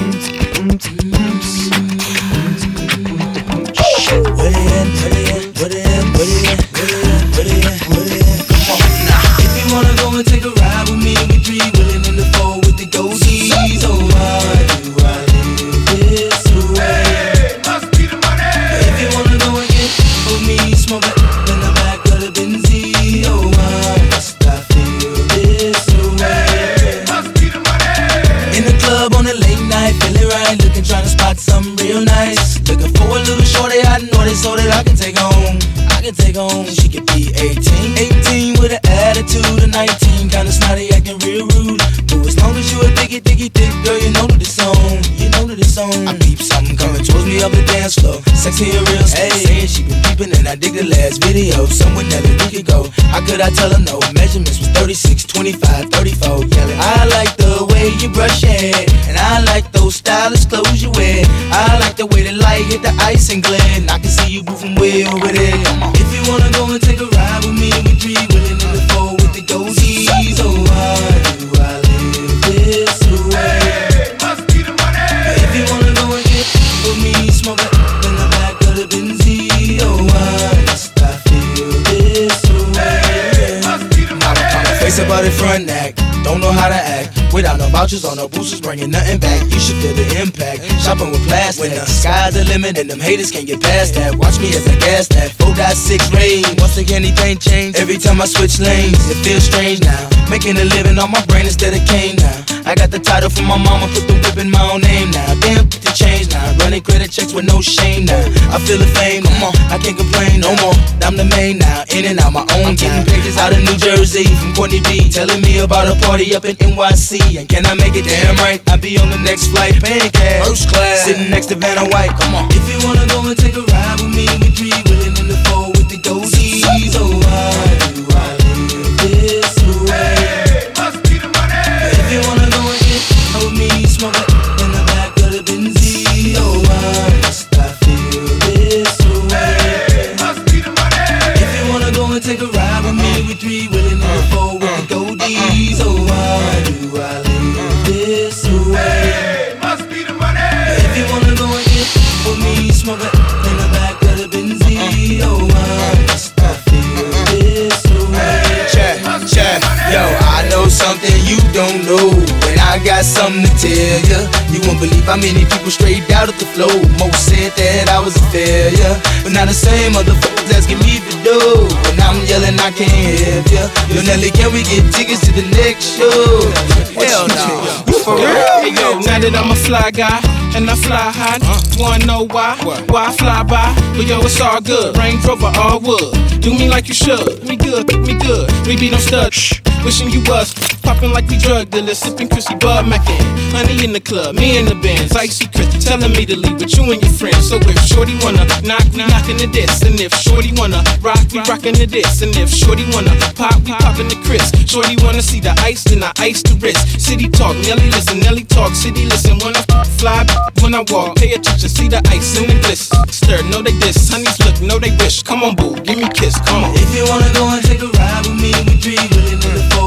Wanna go and take a ride with me? We three willing in the four with the goldies. Oh, why do I live this way? Hey, must be the money. If you wanna go and get with me, smoke it in the back of the Benzie. Oh, why must I feel this way? Hey, must be the money. In the club on a late night, feeling right, looking, trying to spot something real nice. Looking for a little shorty I know it so that I can take home. She could be 18 with an attitude of 19, kinda snotty, acting real rude. But as long as you a diggy thick, girl, you know that it's on. I peep something coming towards me up the dance floor. Sexy and real, saying she been peeping and I dig the last video. Somewhere that we could go. How could I tell her no? Measurements was 36, 25, 34. Yelling, I like the way you brush your hair, and I like those stylish clothes you wear. I like the way the light hit the ice and glare, and I can see you moving way over there. Come on. If you wanna go and take a ride with me, we three willing in the four with the goldies. Oh, why do I live this way? Hey, must be the money. If you wanna go and get with me, smoke it in the back of the Benzie. Oh, why must I feel this way? Hey, must be the money. Face about it front act, don't know how to act. Without no vouchers or no boosters, bringing nothing back. You should feel the impact. Shopping with plastic. When the sky's the limit and them haters can't get past that. Watch me as I gas that 4.6 range. Once again, anything change. Every time I switch lanes, it feels strange now. Making a living on my brain instead of cane now. I got the title from my mama, put the whip in my own name now. Damn, put the change now. Running credit checks with no shame now. I feel the fame, come on, I can't complain no more. I'm the main now, in and out my own. I'm getting pages out of New Jersey from Courtney B, telling me about a party up in NYC. And can I make it damn right? I'll be on the next flight, paying cash, first class, sitting next to Vanna White. Come on. If you wanna go and take a ride with me, we three willing in the four with the goldies. Oh, why do I live this way? Hey, must be the money. If you wanna go and get with me, smoke it in the back of the Benzie. Oh, why must I feel this way? Hey, must be the money. If you wanna go and take a ride with me, we three willing in the four with the goldies. Oh, why do I live this way? Hey, must be the money. If you wanna go and get with me, smoke it in the back of the Benzie. Oh, why must I feel this way? Check, yo, I know something you don't know, and I got something to tell ya. You won't believe how many people straight out of the flow. Most said that I was a failure, but now the same motherfuckers asking me for dough, and I'm yelling I can't help ya. Yo, Nelly, can we get tickets to the next show? Hell no. For real? Hey, yo, now that I'm a fly guy and I fly high, wanna know why? Why I fly by? But yo, it's all good. Range Rover, all wood. Do me like you should. Me good. We be no stud. Wishing you was popping like we drug dealers, sipping Chrissy Bud Mackin. Honey in the club, me in the Benz, icy Chris telling me to leave with you and your friends. So if Shorty wanna knock, we knockin' the diss. And if Shorty wanna rock, we rockin' the diss. And if Shorty wanna pop, we poppin' the Chris. Shorty wanna see the ice, then I ice the wrist. City talk, Nelly listen, Nelly talk, city listen. When I fly, when I walk, pay attention, see the ice in the bliss. Stir, know they diss, honeys look, know they wish. Come on, boo, give me a kiss, come on. If you wanna go and take a ride with me, we three willing in the